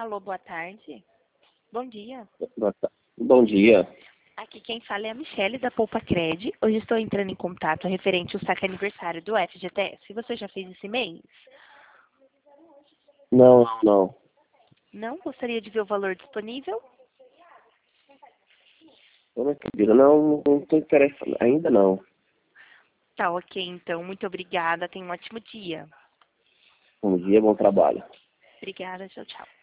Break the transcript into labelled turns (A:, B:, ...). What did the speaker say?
A: Alô, boa tarde. Bom dia.
B: Bom dia.
A: Aqui quem fala é a Michelle da Poupa Cred. Hoje estou entrando em contato referente ao saque aniversário do FGTS. Você já fez esse mês?
B: Não.
A: Não? Gostaria de ver o valor disponível?
B: Eu não acredito. Não estou interessado. Ainda não.
A: Tá, ok, então. Muito obrigada. Tenha um ótimo dia.
B: Bom dia, bom trabalho.
A: Obrigada. Tchau, tchau.